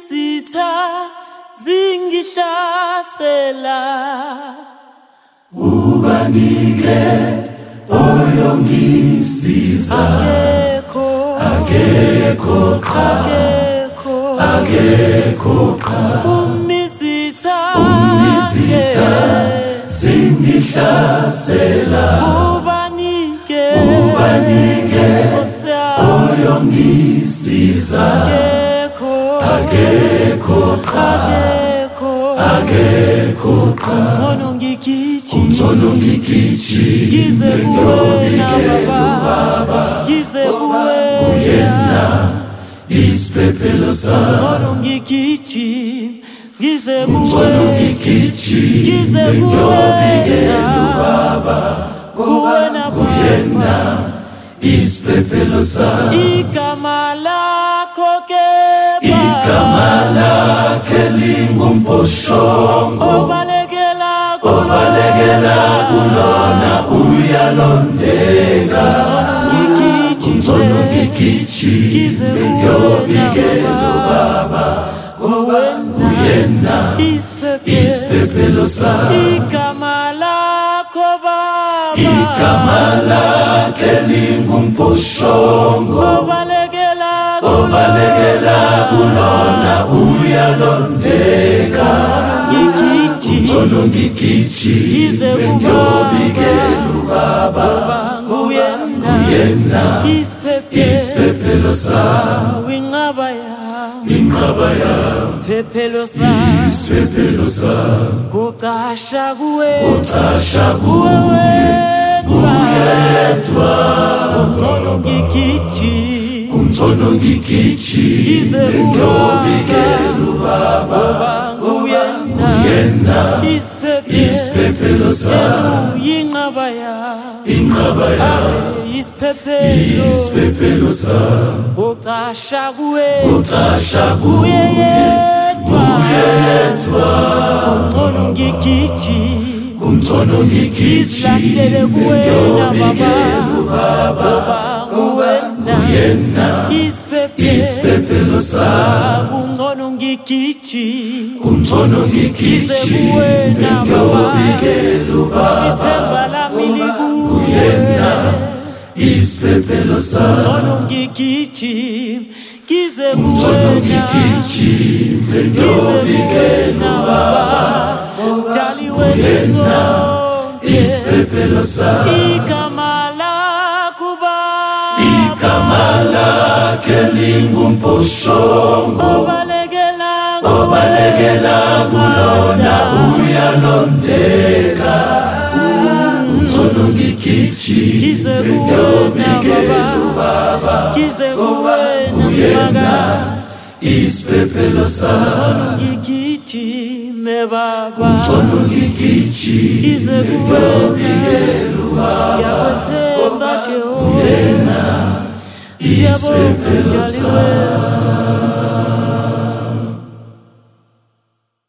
Umizitha zingihlasela ubanike oyongisiza akekho cha umizitha zingihlasela ubanike oyongisiza akekho cha Umthono ngigijima ngize kuwena baba ngize kuwena isiphephelo sami Umthono ngigijima ngize kuwena baba kuwena kuyena isiphephelo sami igama lakho igama lakhe lingumposhongo obalekela kulona uyalondeka umthono ngigijime ngiyobikela baba kuyena isiphephelo sami igama lakho baba igama lakhe lingumposhongo obalekela kulona uyalondeka umthono ngigijime ngiyobikela baba kuyena isiphephelo sami inqaba yami isiphephelo sami kucasha kuwe kuyedwa umthono ngigijime ngiyobikela baba kuyena isiphephelo sami inqaba yami isiphephelo sami kucasha kuwe kuyedwa umthono ngigijime ngiyobikela baba kuyena isiphephelo sami umthono ngigijime ngiyobikela baba ithemba lami kuyena isiphephelo sami umthono ngigijime ngize ngigijime ngiyobikela baba Dali wethu sonke isiphephelo sami igama lakho baba igama lakhe lingumposhongo obalekela kulona uyalondeka umthono ngigijime ngiyobikela baba kuyena isiphephelo sami umthono ngigijime ngiyobikela baba Yakwethemba Jehova kuyena isiphephelo sami